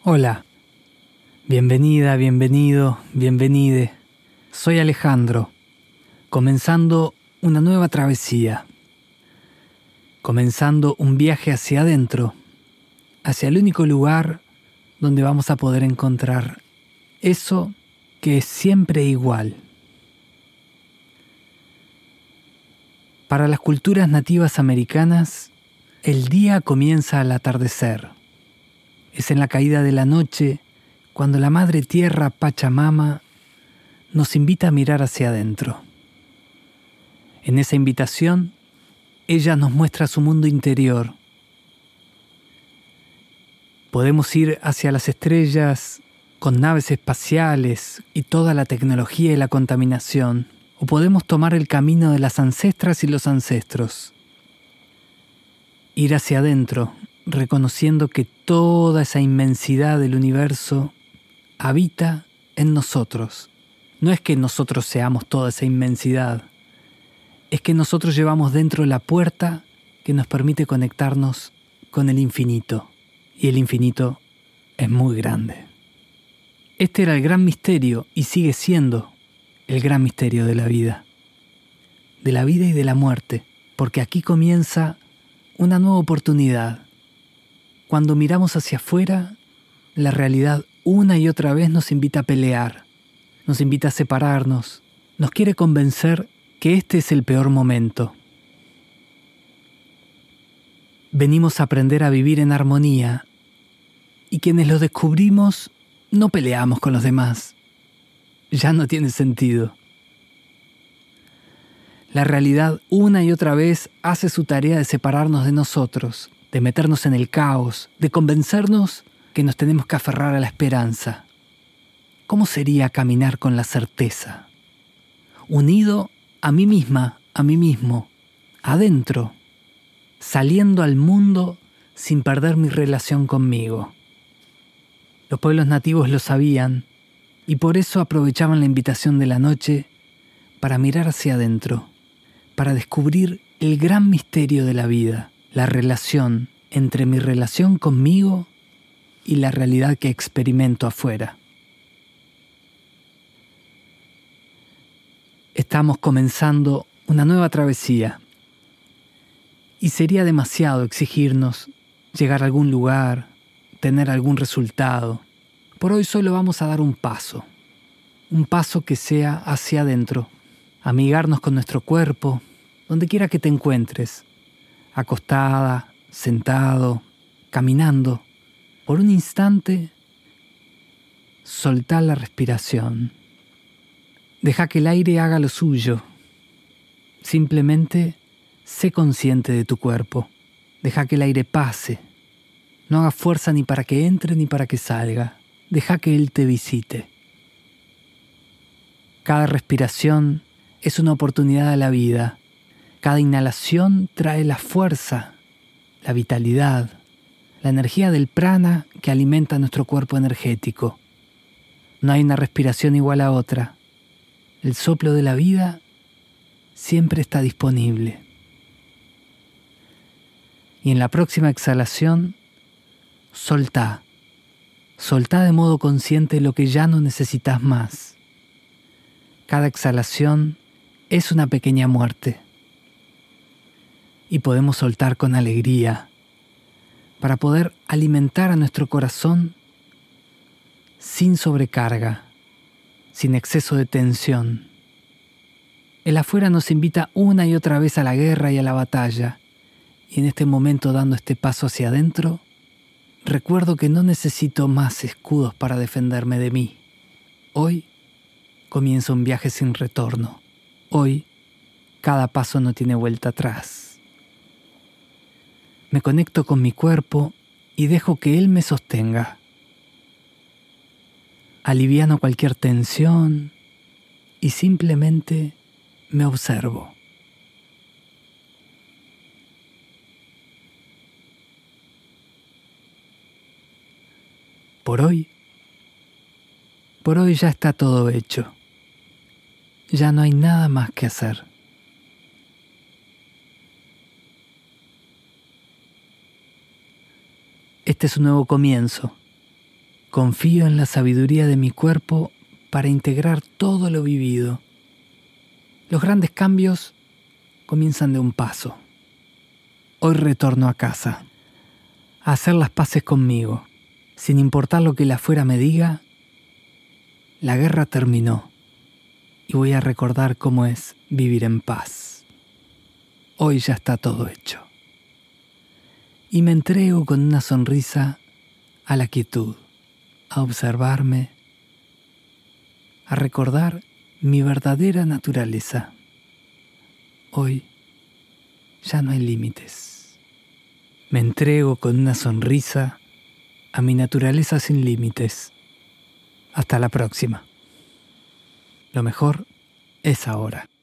Hola, bienvenida, bienvenido, bienvenide. Soy Alejandro, comenzando una nueva travesía, comenzando un viaje hacia adentro, hacia el único lugar donde vamos a poder encontrar eso que es siempre igual. Para las culturas nativas americanas, el día comienza al atardecer. Es en la caída de la noche cuando la Madre Tierra Pachamama nos invita a mirar hacia adentro. En esa invitación, ella nos muestra su mundo interior. Podemos ir hacia las estrellas con naves espaciales y toda la tecnología y la contaminación, o podemos tomar el camino de las ancestras y los ancestros. Ir hacia adentro, reconociendo que toda esa inmensidad del universo habita en nosotros. No es que nosotros seamos toda esa inmensidad, es que nosotros llevamos dentro la puerta que nos permite conectarnos con el infinito. Y el infinito es muy grande. Este era el gran misterio y sigue siendo el gran misterio de la vida y de la muerte, porque aquí comienza una nueva oportunidad. Cuando miramos hacia afuera, la realidad una y otra vez nos invita a pelear, nos invita a separarnos, nos quiere convencer que este es el peor momento. Venimos a aprender a vivir en armonía y quienes lo descubrimos no peleamos con los demás. Ya no tiene sentido. La realidad una y otra vez hace su tarea de separarnos de nosotros, de meternos en el caos, de convencernos que nos tenemos que aferrar a la esperanza. ¿Cómo sería caminar con la certeza? Unido a mí misma, a mí mismo, adentro, saliendo al mundo sin perder mi relación conmigo. Los pueblos nativos lo sabían y por eso aprovechaban la invitación de la noche para mirar hacia adentro, para descubrir el gran misterio de la vida, la relación entre mi relación conmigo y la realidad que experimento afuera. Estamos comenzando una nueva travesía y sería demasiado exigirnos llegar a algún lugar, tener algún resultado. Por hoy solo vamos a dar un paso que sea hacia adentro, amigarnos con nuestro cuerpo, donde quiera que te encuentres, acostada, sentado, caminando. Por un instante, soltá la respiración. Deja que el aire haga lo suyo. Simplemente sé consciente de tu cuerpo. Deja que el aire pase. No hagas fuerza ni para que entre ni para que salga. Deja que él te visite. Cada respiración es una oportunidad a la vida. Cada inhalación trae la fuerza, la vitalidad, la energía del prana que alimenta nuestro cuerpo energético. No hay una respiración igual a otra. El soplo de la vida siempre está disponible. Y en la próxima exhalación, soltá. Soltá de modo consciente lo que ya no necesitas más. Cada exhalación es una pequeña muerte. Y podemos soltar con alegría para poder alimentar a nuestro corazón sin sobrecarga, sin exceso de tensión. El afuera nos invita una y otra vez a la guerra y a la batalla. Y en este momento, dando este paso hacia adentro, recuerdo que no necesito más escudos para defenderme de mí. Hoy comienza un viaje sin retorno. Hoy, cada paso no tiene vuelta atrás. Me conecto con mi cuerpo y dejo que él me sostenga. Aliviano cualquier tensión y simplemente me observo. Por hoy ya está todo hecho. Ya no hay nada más que hacer. Este es un nuevo comienzo. Confío en la sabiduría de mi cuerpo para integrar todo lo vivido. Los grandes cambios comienzan de un paso. Hoy retorno a casa, a hacer las paces conmigo. Sin importar lo que el afuera me diga, la guerra terminó y voy a recordar cómo es vivir en paz. Hoy ya está todo hecho. Y me entrego con una sonrisa a la quietud, a observarme, a recordar mi verdadera naturaleza. Hoy ya no hay límites. Me entrego con una sonrisa a mi naturaleza sin límites. Hasta la próxima. Lo mejor es ahora.